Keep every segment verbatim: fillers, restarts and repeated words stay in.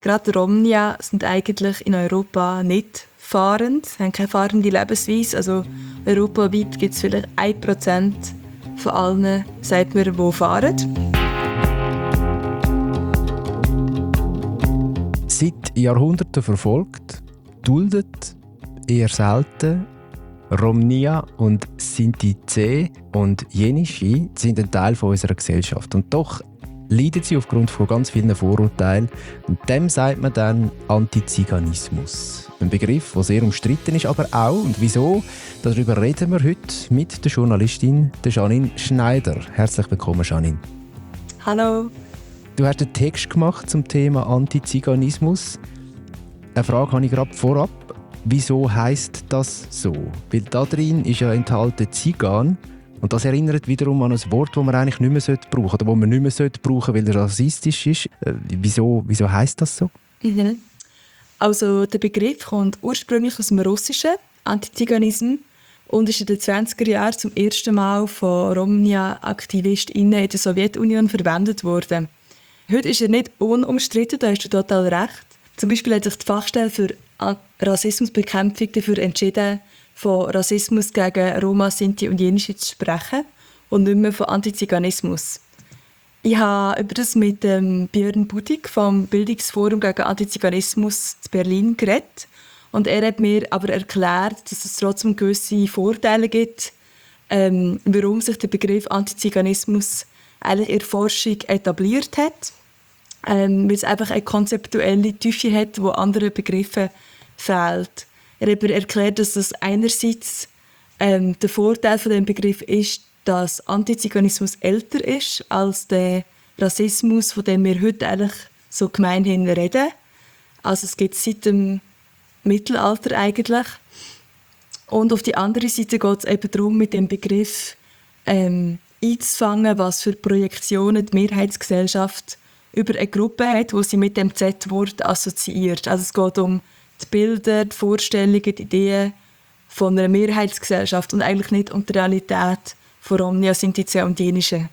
Gerade Romnia sind eigentlich in Europa nicht fahrend, haben keine fahrende Lebensweise. Also europaweit gibt es vielleicht ein Prozent von allen, sagt man, die fahren. Seit Jahrhunderten verfolgt, duldet, eher selten. Romnia und Sinti C und Jenischi sind ein Teil von unserer Gesellschaft. Und doch leiden sie aufgrund von ganz vielen Vorurteilen. Und dem sagt man dann Antiziganismus. Ein Begriff, der sehr umstritten ist, aber auch, und wieso, darüber reden wir heute mit der Journalistin der Janine Schneider. Herzlich willkommen, Janine. Hallo. Du hast einen Text gemacht zum Thema Antiziganismus. Eine Frage habe ich gerade vorab. Wieso heisst das so? Weil da drin ist ja enthalten Zigan. Und das erinnert wiederum an ein Wort, das man eigentlich nicht mehr brauchen sollte. Oder das man nicht mehr brauchen sollte, weil es rassistisch ist. Äh, wieso, wieso heisst das so? Mhm. Also der Begriff kommt ursprünglich aus dem Russischen, Antiziganismus, und ist in den zwanziger Jahren zum ersten Mal von Romnia-AktivistInnen in der Sowjetunion verwendet worden. Heute ist er nicht unumstritten, da hast du total recht. Zum Beispiel hat sich die Fachstelle für Rassismusbekämpfung dafür entschieden, von Rassismus gegen Roma, Sinti und Jenischi zu sprechen und nicht mehr von Antiziganismus. Ich habe über das mit ähm, Björn Budig vom Bildungsforum gegen Antiziganismus in Berlin geredet. Und er hat mir aber erklärt, dass es trotzdem gewisse Vorteile gibt, ähm, warum sich der Begriff Antiziganismus eigentlich in der Forschung etabliert hat. Ähm, weil es einfach eine konzeptuelle Tiefe hat, die anderen Begriffe fehlt. Er hat mir erklärt, dass das einerseits ähm, der Vorteil von dem Begriff ist, dass Antiziganismus älter ist als der Rassismus, von dem wir heute eigentlich so gemeinhin reden. Also es gibt seit dem Mittelalter eigentlich. Und auf die andere Seite geht es eben darum, mit dem Begriff ähm, einzufangen, was für Projektionen die Mehrheitsgesellschaft über eine Gruppe hat, die sie mit dem Z-Wort assoziiert. Also es geht um die Bilder, die Vorstellungen, die Ideen von einer Mehrheitsgesellschaft und eigentlich nicht um die Realität von Romnia, Sinti und Jenische.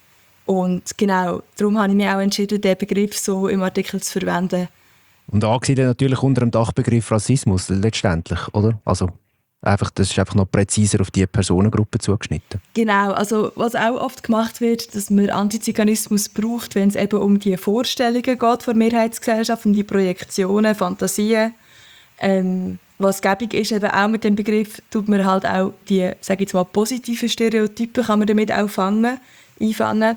Und genau, darum habe ich mich auch entschieden, diesen Begriff so im Artikel zu verwenden. Und angesiedelt natürlich unter dem Dachbegriff Rassismus letztendlich, oder? Also einfach, das ist einfach noch präziser auf diese Personengruppe zugeschnitten. Genau, also was auch oft gemacht wird, dass man Antiziganismus braucht, wenn es eben um die Vorstellungen geht von der Mehrheitsgesellschaft, um die Projektionen, Fantasien. Ähm, was gäbig ist, eben auch mit dem Begriff, tut man halt auch die, sage ich jetzt mal, positiven Stereotypen kann man damit auch fangen, einfangen.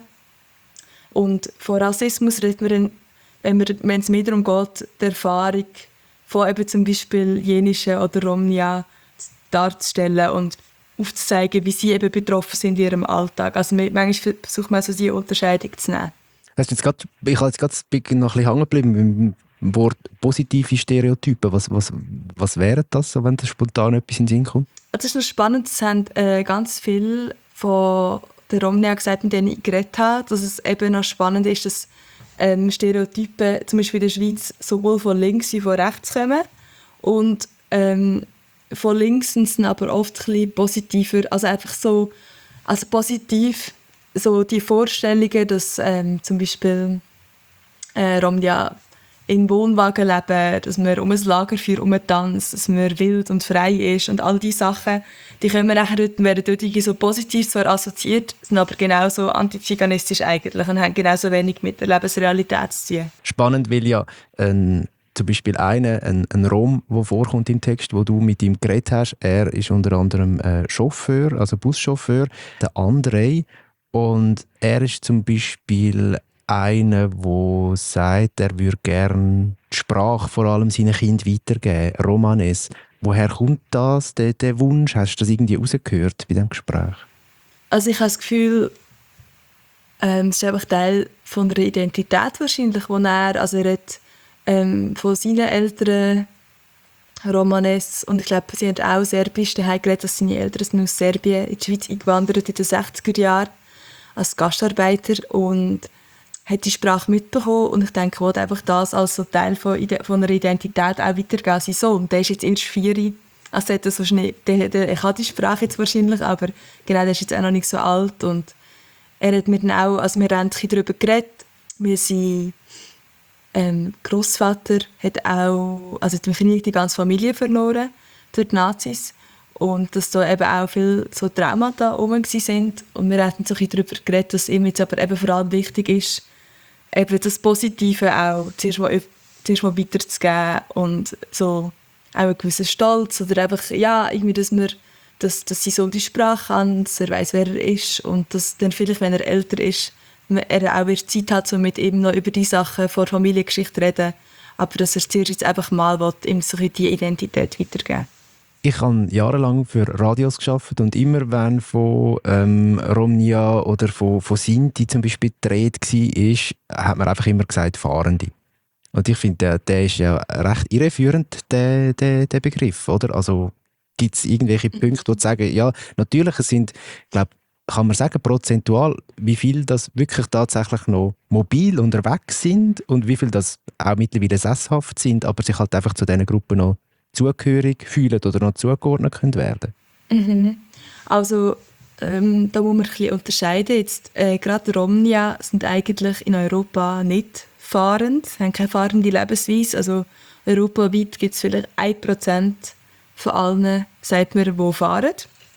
Und von Rassismus redet man dann, wenn, man, wenn es mehr darum geht, die Erfahrung von eben zum Beispiel Jenische oder Romnia darzustellen und aufzuzeigen, wie sie eben betroffen sind in ihrem Alltag. Also manchmal versucht man so diese Unterscheidung zu nehmen. Hast du jetzt grad, ich habe jetzt gerade noch ein bisschen hängen geblieben beim Wort positive Stereotypen. Was, was, was wären das, so, wenn da spontan etwas in den Sinn kommt? Es ist noch spannend, es haben äh, ganz viel von der Romnia gesagt, mit denen ich geredet habe, dass es eben noch spannend ist, dass ähm, Stereotypen zum Beispiel in der Schweiz sowohl von links wie von rechts kommen. Und ähm, von links sind sie aber oft ein bisschen positiver, also einfach so, also positiv, so die Vorstellungen, dass ähm, zum Beispiel äh, Romnia in Wohnwagen leben, dass man um ein Lagerfeuer herumtanzt, dass man wild und frei ist und all diese Sachen, die können wir nachher, werden dort so positiv zwar assoziiert, sind aber genauso antiziganistisch eigentlich und haben genauso wenig mit der Lebensrealität zu tun. Spannend, weil ja ein zum Beispiel einer, ein, ein Rom, der vorkommt im Text, wo du mit ihm geredet hast. Er ist unter anderem äh, Chauffeur, also Buschauffeur, der Andrei. Und er ist zum Beispiel einer, der sagt, er würde gerne die Sprache vor allem seinen Kindern weitergeben, Romanes. Woher kommt das, der, der Wunsch? Hast du das irgendwie rausgehört bei diesem Gespräch? Also ich habe das Gefühl, ähm, es ist einfach Teil von der Identität wahrscheinlich, wo er, also er hat Ähm, von seinen Eltern Romanes und ich glaube, sie haben auch Serbisch daheim geredet, dass seine Eltern sind aus Serbien in die Schweiz eingewandert in den sechziger Jahren als Gastarbeiter und hat die Sprache mitbekommen und ich denke, er wollte einfach das als so Teil von, von einer Identität auch weitergeben. Sein Sohn, der ist jetzt erst vier, also hat er so schnell, der, der, er kann die Sprache jetzt wahrscheinlich, aber genau, der ist jetzt auch noch nicht so alt und er hat mit auch, also wir haben darüber geredet, wir sind ähm, Großvater hat auch, also im Krieg die ganze Familie verloren durch die Nazis. Und dass da eben auch viele so Traumata rum sind. Und wir hatten so ein bisschen darüber geredet, dass ihm jetzt aber eben vor allem wichtig ist, eben das Positive auch zuerst mal, zuerst mal weiterzugeben und so auch einen gewissen Stolz oder einfach, ja, irgendwie, dass wir, dass, dass sie so die Sprache kann, dass er weiss, wer er ist und dass dann vielleicht, wenn er älter ist, er auch wieder Zeit hat, so mit ihm noch über die Sachen vor Familiengeschichte reden, aber dass er zuerst jetzt einfach mal will, ihm so die Identität weitergeben. Ich habe jahrelang für Radios gearbeitet und immer, wenn von ähm, Romnia oder von, von Sinti zum Beispiel die Rede war, hat man einfach immer gesagt «Fahrende». Und ich finde, der, der ist ja recht irreführend, der, der, der Begriff, oder? Also gibt es irgendwelche Punkte, wo du sagen, ja, natürlich, es sind, glaube kann man sagen, prozentual, wie viel das wirklich tatsächlich noch mobil unterwegs sind und wie viel das auch mittlerweile sesshaft sind, aber sich halt einfach zu diesen Gruppen noch zugehörig fühlen oder noch zugeordnet können werden? Mhm. Also ähm, da muss man ein bisschen unterscheiden. Jetzt, äh, gerade Romnia sind eigentlich in Europa nicht fahrend, haben keine fahrende Lebensweise. Also europaweit gibt es vielleicht ein Prozent von allen, sagt man, die fahren.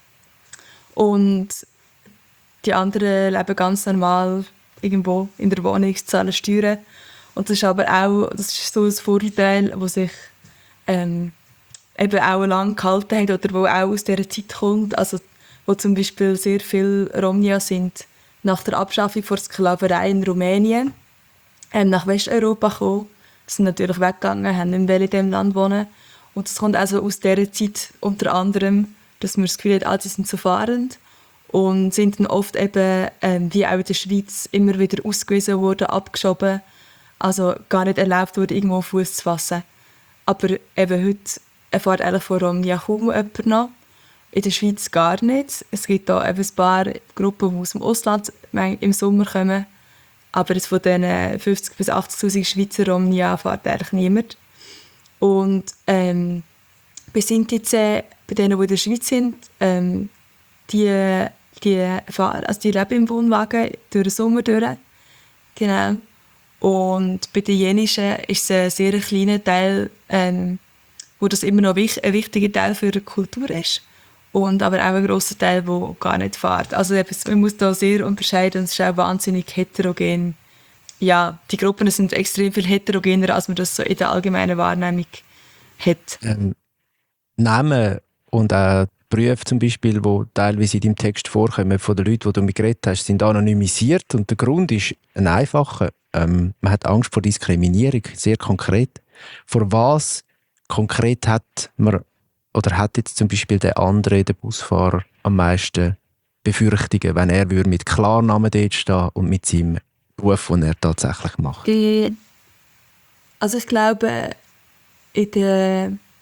Und die anderen leben ganz normal irgendwo in der Wohnung, zahlen Steuern. Und das ist aber auch das ist so ein Vorurteil, das sich ähm, eben auch lange gehalten hat oder wo auch aus dieser Zeit kommt, also wo zum Beispiel sehr viele Romnia sind nach der Abschaffung der Sklaverei in Rumänien ähm, nach Westeuropa gekommen, sind natürlich weggegangen, haben nicht mehr in diesem Land wohnen. Und das kommt also aus dieser Zeit unter anderem, dass man das Gefühl hat, alle sind so fahrend und sind dann oft eben, ähm, wie auch in der Schweiz, immer wieder ausgewiesen worden, abgeschoben, also gar nicht erlaubt wurde, irgendwo Fuß zu fassen. Aber eben heute erfährt eigentlich von Romnia kaum jemand noch. In der Schweiz gar nicht. Es gibt da eben ein paar Gruppen, die aus dem Ausland im Sommer kommen. Aber jetzt von diesen fünfzig bis achtzigtausend Schweizer Romnia erfährt eigentlich niemand. Und ähm, bei Sinti, bei denen, die in der Schweiz sind, ähm, die, die, also die leben im Wohnwagen durch den Sommer durch. Genau. Und bei den Jenischen ist es ein sehr kleiner Teil, ähm, wo das immer noch ein wichtiger Teil für die Kultur ist. Und aber auch ein grosser Teil, der gar nicht fährt. Also man muss da sehr unterscheiden, es ist auch wahnsinnig heterogen. Ja, die Gruppen sind extrem viel heterogener, als man das so in der allgemeinen Wahrnehmung hat. Ähm, Namen und auch Berufe zum Beispiel, die teilweise in deinem Text vorkommen, von den Leuten, die du mit geredet hast, sind anonymisiert. Und der Grund ist ein einfacher. Ähm, man hat Angst vor Diskriminierung, sehr konkret. Vor was konkret hat man oder hat jetzt zum Beispiel der andere, der Busfahrer, am meisten Befürchtungen, wenn er mit Klarnamen dort stehen und mit seinem Beruf, den er tatsächlich macht? Also ich glaube, in der,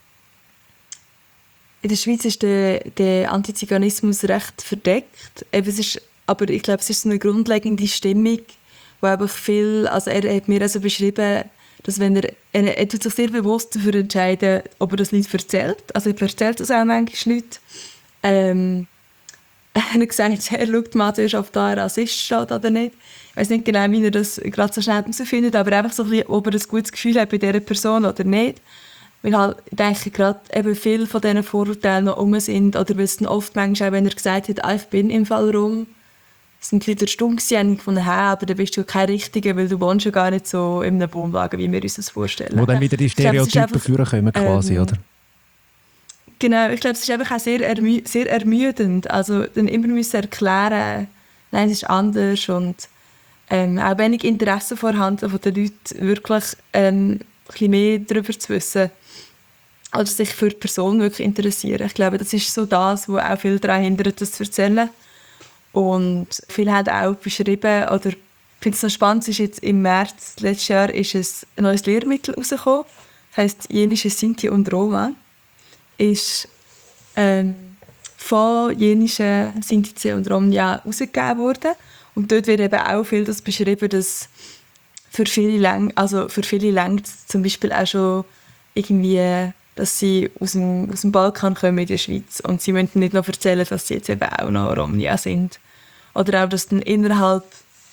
in der Schweiz ist der, der Antiziganismus recht verdeckt. Eben, es ist, aber ich glaube, es ist so eine grundlegende Stimmung, wo einfach viel, also er hat mir also beschrieben, dass wenn er, er, er tut sich sehr bewusst dafür entscheiden, ob er das nicht erzählt. Also er erzählt das auch manchmal nicht. Ähm, er hat gesagt, er schaut mal zuerst, ob da ein Rassist steht oder nicht. Ich weiß nicht genau, wie er das gerade so schnell herausfindet, aber einfach so ein bisschen, ob er ein gutes Gefühl hat bei dieser Person oder nicht. Weil halt, ich denke, gerade eben viele von diesen Vorurteilen noch rum sind, oder weil es dann oft manchmal auch, wenn er gesagt hat, ah, ich bin im Fall rum, sind wieder stumm gewesen, von her, aber dann bist du kein Richtiger, weil du wohnst ja gar nicht so in einem Wohnwagen, wie wir uns das vorstellen. Wo dann wieder die Stereotypen vorkommen quasi, ähm, oder? Genau, ich glaube, es ist einfach auch sehr, ermü- sehr ermüdend. Also dann immer müssen erklären, nein, es ist anders und ähm, auch wenig Interesse vorhanden von den Leuten, wirklich ähm, ein bisschen mehr darüber zu wissen, als sich für die Person wirklich interessieren. Ich glaube, das ist so das, was auch viel daran hindert, das zu erzählen. Und viele haben auch beschrieben, oder ich finde es noch spannend, ist jetzt im März letztes Jahr ist ein neues Lehrmittel rausgekommen. Das heisst Jenische, Sinti und Roma. Ist ähm, von Jenischen, Sinti und Romnia herausgegeben worden. Und dort wird eben auch viel das beschrieben, dass für viele Läng, also für viele längt zum Beispiel auch schon irgendwie, dass sie aus dem, aus dem Balkan kommen in der Schweiz und sie müssen nicht noch erzählen, dass sie jetzt eben auch noch Romnia sind. Oder auch, dass dann innerhalb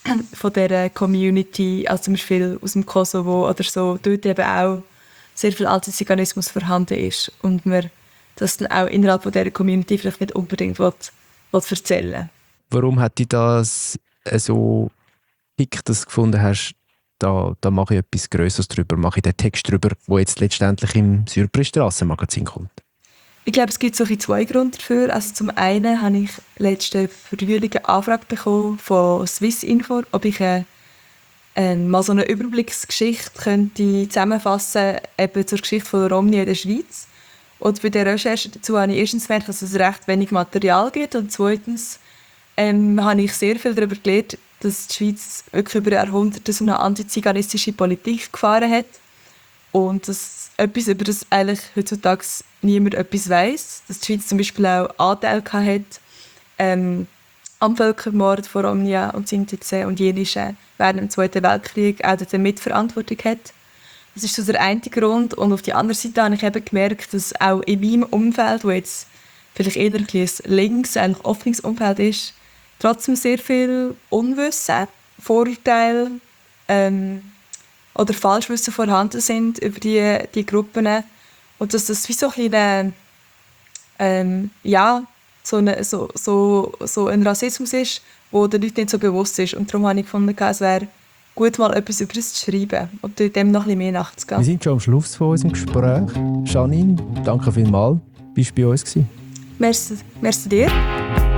von dieser Community, also zum Beispiel aus dem Kosovo oder so, dort eben auch sehr viel Antiziganismus vorhanden ist und man das dann auch innerhalb von dieser Community vielleicht nicht unbedingt will, will erzählen. Warum hat dich das so gepickt, dass du gefunden hast, da, da mache ich etwas Größeres drüber, mache ich den Text drüber, der jetzt letztendlich im Surprise-Strassen-Magazin kommt? Ich glaube, es gibt so zwei Gründe dafür. Also zum einen habe ich letzten Frühling eine Anfrage bekommen von Swissinfo, ob ich eine, äh, mal so eine Überblicksgeschichte könnte zusammenfassen eben zur Geschichte von Romni in der Schweiz. Und bei der Recherche dazu habe ich erstens gemerkt, dass es recht wenig Material gibt und zweitens ähm, habe ich sehr viel darüber gelernt, dass die Schweiz wirklich über Jahrhunderte so eine antiziganistische Politik gefahren hat und dass etwas, über das eigentlich heutzutage niemand etwas weiss, dass die Schweiz zum Beispiel auch Anteil hatte ähm, am Völkermord von Romnia und Sinti und Jenische während dem Zweiten Weltkrieg auch dort mitverantwortung hat. Das ist so der eine Grund. Und auf der anderen Seite habe ich eben gemerkt, dass auch in meinem Umfeld, wo jetzt vielleicht eher ein links, eigentlich offenes Umfeld ist, trotzdem sehr viel Unwissen, Vorurteile ähm, oder Falschwissen vorhanden sind über die, die Gruppen. Und dass das wie so ein bisschen, ähm, ja, so, eine, so, so, so ein Rassismus ist, der den Leuten nicht so bewusst ist. Und darum habe ich gefunden, es wäre gut, mal etwas über das zu schreiben und dem noch ein bisschen mehr nachzugehen. Wir sind schon am Schluss von unserem Gespräch. Janine, danke vielmals. Bist du bei uns gewesen? Merci, merci dir.